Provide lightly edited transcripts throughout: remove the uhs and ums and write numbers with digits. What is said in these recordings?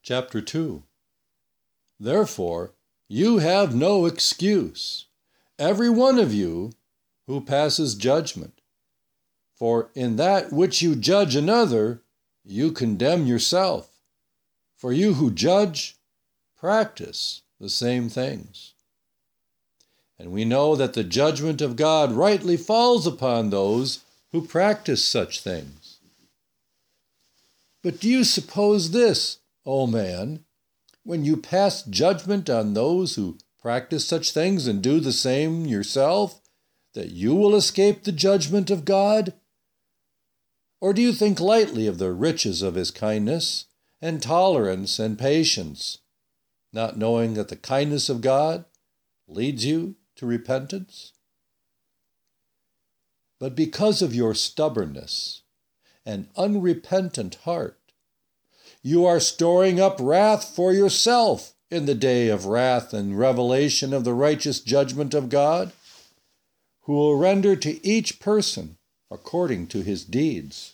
Chapter 2. Therefore, you have no excuse, every one of you who passes judgment. For in that which you judge another, you condemn yourself. For you who judge, practice the same things. And we know that the judgment of God rightly falls upon those who practice such things. But do you suppose this, O man, when you pass judgment on those who practice such things and do the same yourself, that you will escape the judgment of God? Or do you think lightly of the riches of his kindness and tolerance and patience, not knowing that the kindness of God leads you to repentance? But because of your stubbornness and unrepentant heart, you are storing up wrath for yourself in the day of wrath and revelation of the righteous judgment of God, who will render to each person according to his deeds.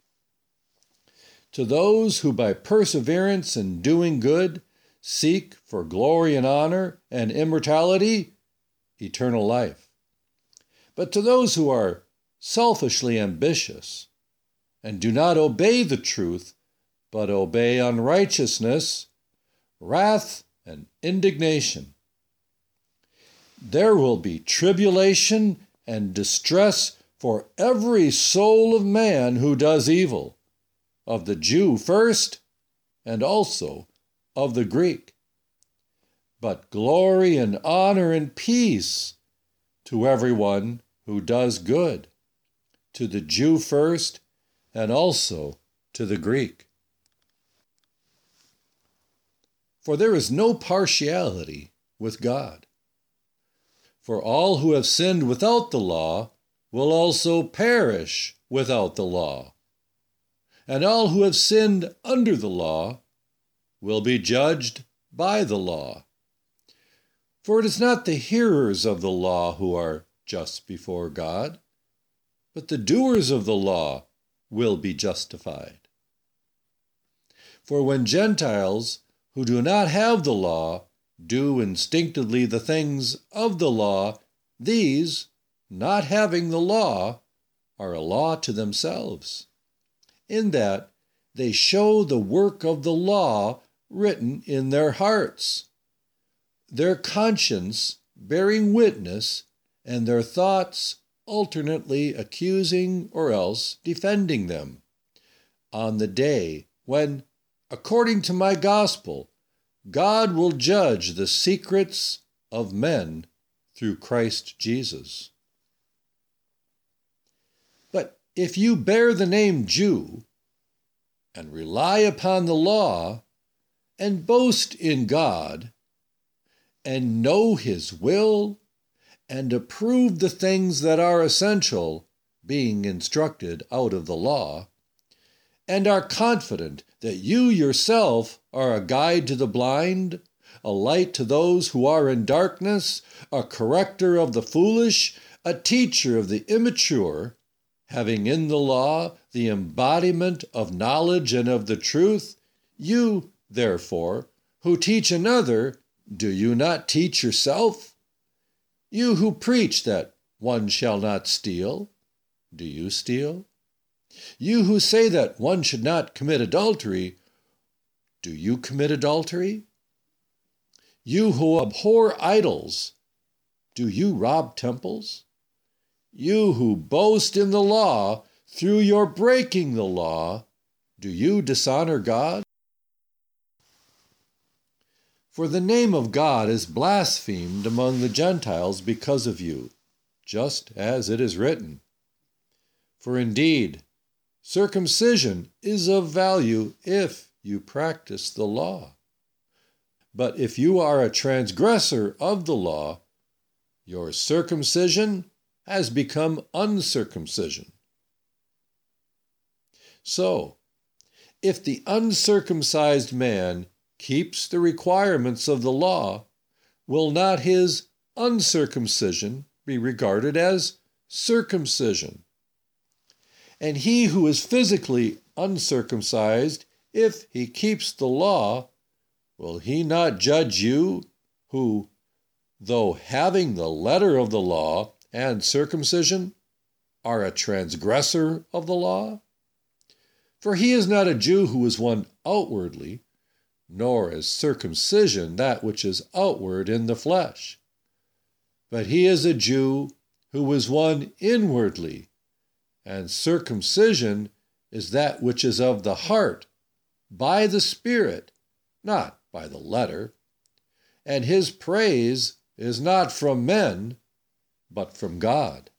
To those who by perseverance in doing good seek for glory and honor and immortality, eternal life. But to those who are selfishly ambitious and do not obey the truth, but obey unrighteousness, wrath and indignation. There will be tribulation and distress for every soul of man who does evil, of the Jew first, and also of the Greek. But glory and honor and peace to everyone who does good, to the Jew first, and also to the Greek. For there is no partiality with God. For all who have sinned without the law will also perish without the law. And all who have sinned under the law will be judged by the law. For it is not the hearers of the law who are just before God, but the doers of the law will be justified. For when Gentiles who do not have the law do instinctively the things of the law, these, not having the law, are a law to themselves, in that they show the work of the law written in their hearts, their conscience bearing witness, and their thoughts alternately accusing or else defending them, on the day when, according to my gospel, God will judge the secrets of men through Christ Jesus. But if you bear the name Jew and rely upon the law and boast in God and know his will and approve the things that are essential, being instructed out of the law, and are confident that you yourself are a guide to the blind, a light to those who are in darkness, a corrector of the foolish, a teacher of the immature, having in the law the embodiment of knowledge and of the truth, you, therefore, who teach another, do you not teach yourself? You who preach that one shall not steal, do you steal? You who say that one should not commit adultery, do you commit adultery? You who abhor idols, do you rob temples? You who boast in the law, through your breaking the law, do you dishonor God? For the name of God is blasphemed among the Gentiles because of you, just as it is written. For indeed, circumcision is of value if you practice the law. But if you are a transgressor of the law, your circumcision has become uncircumcision. So, if the uncircumcised man keeps the requirements of the law, will not his uncircumcision be regarded as circumcision? And he who is physically uncircumcised, if he keeps the law, will he not judge you, who, though having the letter of the law and circumcision, are a transgressor of the law? For he is not a Jew who is one outwardly, nor is circumcision that which is outward in the flesh. But he is a Jew who is one inwardly, and circumcision is that which is of the heart, by the Spirit, not by the letter. And his praise is not from men, but from God.